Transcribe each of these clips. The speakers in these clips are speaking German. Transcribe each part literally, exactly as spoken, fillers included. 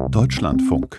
Deutschlandfunk.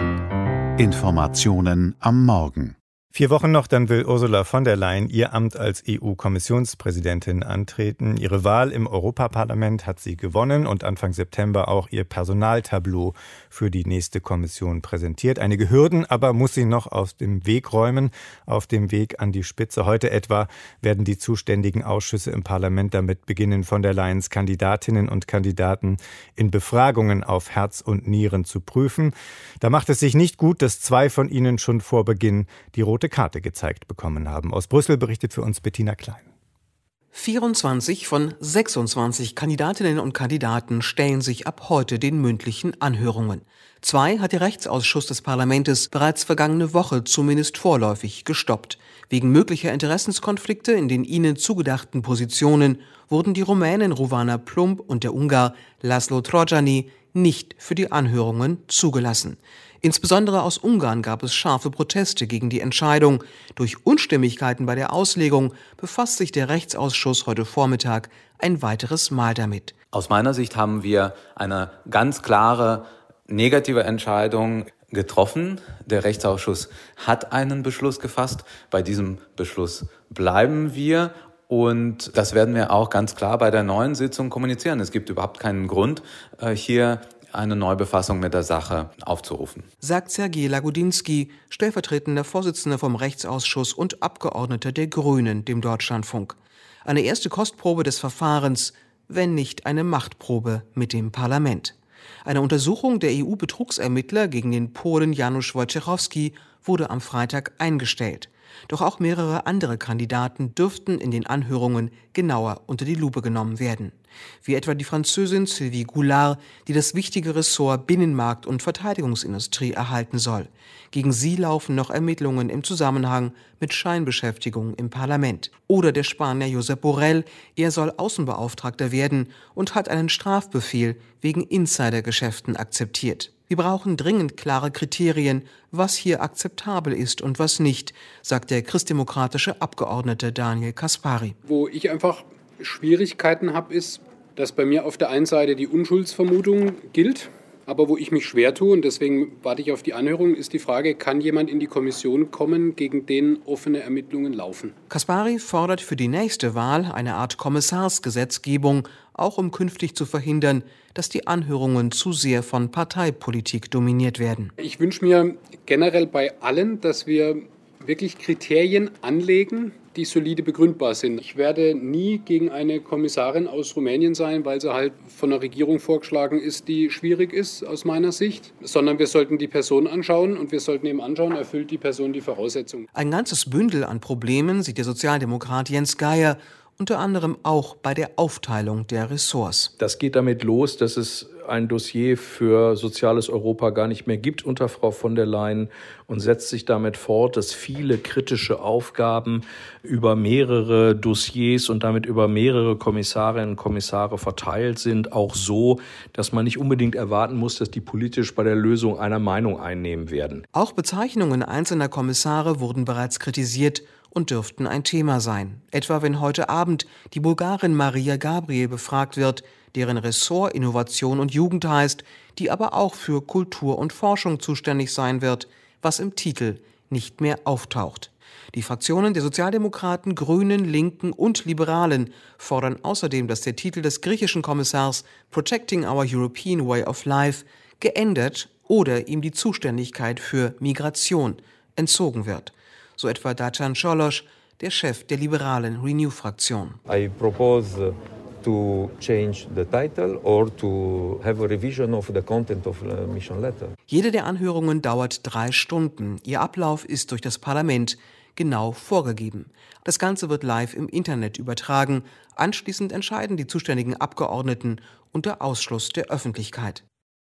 Informationen am Morgen. Vier Wochen noch, dann will Ursula von der Leyen ihr Amt als E U-Kommissionspräsidentin antreten. Ihre Wahl im Europaparlament hat sie gewonnen und Anfang September auch ihr Personaltableau für die nächste Kommission präsentiert. Einige Hürden aber muss sie noch aus dem Weg räumen, auf dem Weg an die Spitze. Heute etwa werden die zuständigen Ausschüsse im Parlament damit beginnen, von der Leyens Kandidatinnen und Kandidaten in Befragungen auf Herz und Nieren zu prüfen. Da macht es sich nicht gut, dass zwei von ihnen schon vor Beginn die rote Karte gezeigt bekommen haben. Aus Brüssel berichtet für uns Bettina Klein. vierundzwanzig von sechsundzwanzig Kandidatinnen und Kandidaten stellen sich ab heute den mündlichen Anhörungen. Zwei hat der Rechtsausschuss des Parlaments bereits vergangene Woche zumindest vorläufig gestoppt. Wegen möglicher Interessenskonflikte in den ihnen zugedachten Positionen wurden die Rumänin Rovana Plumb und der Ungar Laszlo Trojani nicht für die Anhörungen zugelassen. Insbesondere aus Ungarn gab es scharfe Proteste gegen die Entscheidung. Durch Unstimmigkeiten bei der Auslegung befasst sich der Rechtsausschuss heute Vormittag ein weiteres Mal damit. Aus meiner Sicht haben wir eine ganz klare negative Entscheidung getroffen. Der Rechtsausschuss hat einen Beschluss gefasst. Bei diesem Beschluss bleiben wir. Und das werden wir auch ganz klar bei der neuen Sitzung kommunizieren. Es gibt überhaupt keinen Grund, hier eine Neubefassung mit der Sache aufzurufen. Sagt Sergej Lagodinsky, stellvertretender Vorsitzender vom Rechtsausschuss und Abgeordneter der Grünen, dem Deutschlandfunk. Eine erste Kostprobe des Verfahrens, wenn nicht eine Machtprobe mit dem Parlament. Eine Untersuchung der E U-Betrugsermittler gegen den Polen Janusz Wojciechowski wurde am Freitag eingestellt. Doch auch mehrere andere Kandidaten dürften in den Anhörungen genauer unter die Lupe genommen werden. Wie etwa die Französin Sylvie Goulard, die das wichtige Ressort Binnenmarkt und Verteidigungsindustrie erhalten soll. Gegen sie laufen noch Ermittlungen im Zusammenhang mit Scheinbeschäftigung im Parlament. Oder der Spanier Josep Borrell, er soll Außenbeauftragter werden und hat einen Strafbefehl wegen Insidergeschäften akzeptiert. Wir brauchen dringend klare Kriterien, was hier akzeptabel ist und was nicht, sagt der christdemokratische Abgeordnete Daniel Caspary. Wo ich einfach Schwierigkeiten habe, ist, dass bei mir auf der einen Seite die Unschuldsvermutung gilt, aber wo ich mich schwer tue, und deswegen warte ich auf die Anhörung, ist die Frage, kann jemand in die Kommission kommen, gegen den offene Ermittlungen laufen? Caspary fordert für die nächste Wahl eine Art Kommissarsgesetzgebung, auch um künftig zu verhindern, dass die Anhörungen zu sehr von Parteipolitik dominiert werden. Ich wünsche mir generell bei allen, dass wir wirklich Kriterien anlegen, die solide begründbar sind. Ich werde nie gegen eine Kommissarin aus Rumänien sein, weil sie halt von der Regierung vorgeschlagen ist, die schwierig ist aus meiner Sicht, sondern wir sollten die Person anschauen und wir sollten eben anschauen, erfüllt die Person die Voraussetzungen. Ein ganzes Bündel an Problemen sieht der Sozialdemokrat Jens Geier, unter anderem auch bei der Aufteilung der Ressorts. Das geht damit los, dass es ein Dossier für soziales Europa gar nicht mehr gibt unter Frau von der Leyen und setzt sich damit fort, dass viele kritische Aufgaben über mehrere Dossiers und damit über mehrere Kommissarinnen und Kommissare verteilt sind, auch so, dass man nicht unbedingt erwarten muss, dass die politisch bei der Lösung einer Meinung einnehmen werden. Auch Bezeichnungen einzelner Kommissare wurden bereits kritisiert und dürften ein Thema sein. Etwa wenn heute Abend die Bulgarin Maria Gabriel befragt wird, deren Ressort Innovation und Jugend heißt, die aber auch für Kultur und Forschung zuständig sein wird, was im Titel nicht mehr auftaucht. Die Fraktionen der Sozialdemokraten, Grünen, Linken und Liberalen fordern außerdem, dass der Titel des griechischen Kommissars Protecting Our European Way of Life geändert oder ihm die Zuständigkeit für Migration entzogen wird. So etwa Dacian Cioloș, der Chef der liberalen Renew-Fraktion. I propose to change the title or to have a revision of the content of the mission letter. Jede der Anhörungen dauert drei Stunden. Ihr Ablauf ist durch das Parlament genau vorgegeben. Das Ganze wird live im Internet übertragen. Anschließend entscheiden die zuständigen Abgeordneten unter Ausschluss der Öffentlichkeit.